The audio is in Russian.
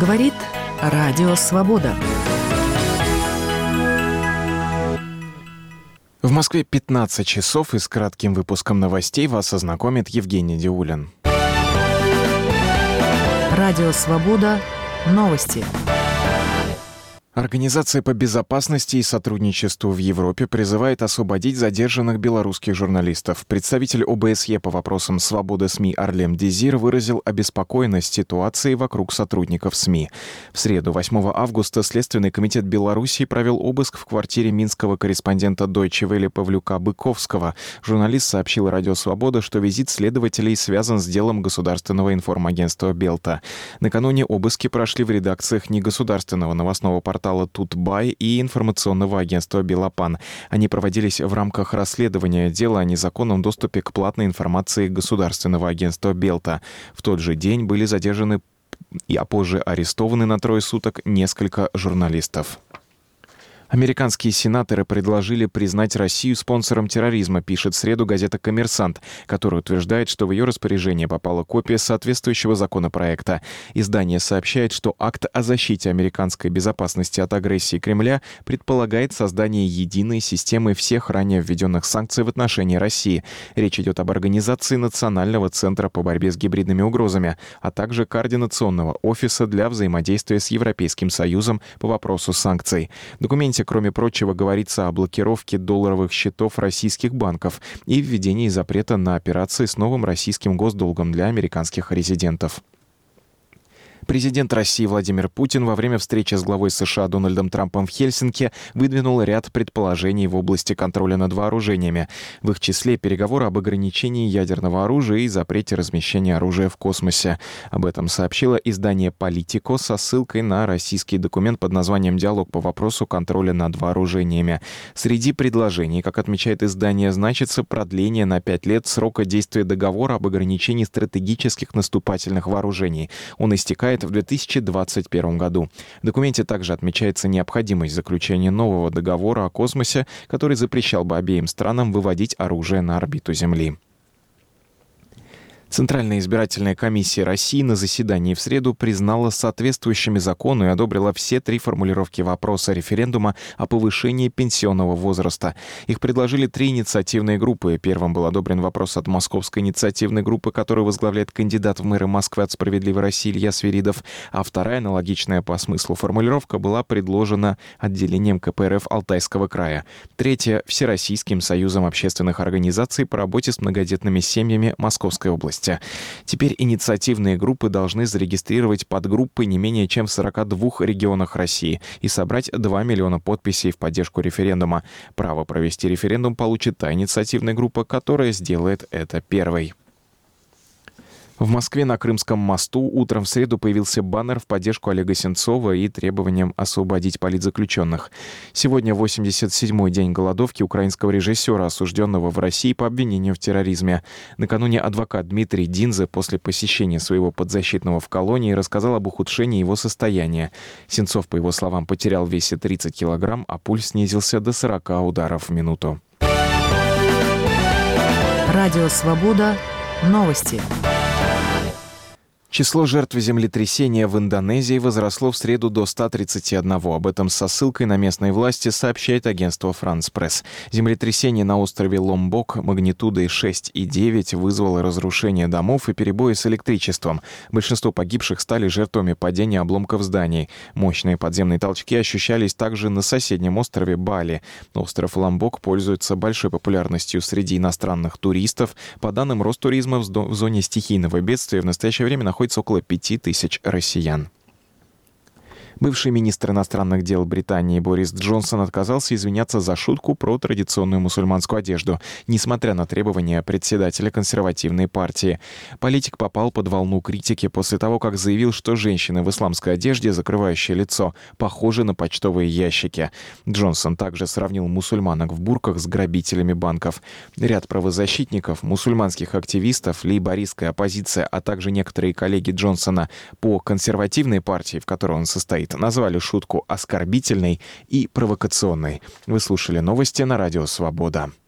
Говорит Радио Свобода. В Москве 15 часов, и с кратким выпуском новостей вас ознакомит Евгений Диулин. Радио Свобода. Новости. Организация по безопасности и сотрудничеству в Европе призывает освободить задержанных белорусских журналистов. Представитель ОБСЕ по вопросам свободы СМИ Арлем Дезир выразил обеспокоенность ситуацией вокруг сотрудников СМИ. В среду, 8 августа, Следственный комитет Беларуси провел обыск в квартире минского корреспондента Deutsche Welle Павлюка Быковского. Журналист сообщил Радио Свобода, что визит следователей связан с делом государственного информагентства «Белта». Накануне обыски прошли в редакциях негосударственного новостного портала «Тутбай» и информационного агентства «Белопан». Они проводились в рамках расследования дела о незаконном доступе к платной информации государственного агентства «Белта». В тот же день были задержаны а позже арестованы на 3 суток несколько журналистов. Американские сенаторы предложили признать Россию спонсором терроризма, пишет в среду газета «Коммерсант», которая утверждает, что в ее распоряжение попала копия соответствующего законопроекта. Издание сообщает, что акт о защите американской безопасности от агрессии Кремля предполагает создание единой системы всех ранее введенных санкций в отношении России. Речь идет об организации Национального центра по борьбе с гибридными угрозами, а также Координационного офиса для взаимодействия с Европейским Союзом по вопросу санкций. В документе, кроме прочего, говорится о блокировке долларовых счетов российских банков и введении запрета на операции с новым российским госдолгом для американских резидентов. Президент России Владимир Путин во время встречи с главой США Дональдом Трампом в Хельсинки выдвинул ряд предположений в области контроля над вооружениями. В их числе переговоры об ограничении ядерного оружия и запрете размещения оружия в космосе. Об этом сообщило издание «Политико» со ссылкой на российский документ под названием «Диалог по вопросу контроля над вооружениями». Среди предложений, как отмечает издание, значится продление на 5 лет срока действия договора об ограничении стратегических наступательных вооружений. Он истекает в 2021 году. В документе также отмечается необходимость заключения нового договора о космосе, который запрещал бы обеим странам выводить оружие на орбиту Земли. Центральная избирательная комиссия России на заседании в среду признала соответствующими закону и одобрила все 3 формулировки вопроса референдума о повышении пенсионного возраста. Их предложили 3 инициативные группы. Первым был одобрен вопрос от Московской инициативной группы, которую возглавляет кандидат в мэры Москвы от «Справедливой России» Илья Свиридов, а вторая, аналогичная по смыслу формулировка, была предложена отделением КПРФ Алтайского края. Третья — Всероссийским союзом общественных организаций по работе с многодетными семьями Московской области. Теперь инициативные группы должны зарегистрировать подгруппы не менее чем в 42 регионах России и собрать 2 миллиона подписей в поддержку референдума. Право провести референдум получит та инициативная группа, которая сделает это первой. В Москве на Крымском мосту утром в среду появился баннер в поддержку Олега Сенцова и требованием освободить политзаключенных. Сегодня 87-й день голодовки украинского режиссера, осужденного в России по обвинению в терроризме. Накануне адвокат Дмитрий Динзе после посещения своего подзащитного в колонии рассказал об ухудшении его состояния. Сенцов, по его словам, потерял в весе 30 килограмм, а пульс снизился до 40 ударов в минуту. Радио Свобода. Новости. Число жертв землетрясения в Индонезии возросло в среду до 131. Об этом со ссылкой на местные власти сообщает агентство «Франс Пресс». Землетрясение на острове Ломбок магнитудой 6,9 вызвало разрушение домов и перебои с электричеством. Большинство погибших стали жертвами падения обломков зданий. Мощные подземные толчки ощущались также на соседнем острове Бали. Остров Ломбок пользуется большой популярностью среди иностранных туристов. По данным Ростуризма, в зоне стихийного бедствия в настоящее время находится около 5000 россиян. Бывший министр иностранных дел Британии Борис Джонсон отказался извиняться за шутку про традиционную мусульманскую одежду, несмотря на требования председателя консервативной партии. Политик попал под волну критики после того, как заявил, что женщины в исламской одежде, закрывающие лицо, похожи на почтовые ящики. Джонсон также сравнил мусульманок в бурках с грабителями банков. Ряд правозащитников, мусульманских активистов, лейбористская оппозиция, а также некоторые коллеги Джонсона по консервативной партии, в которой он состоит, назвали шутку оскорбительной и провокационной. Вы слушали новости на Радио Свобода.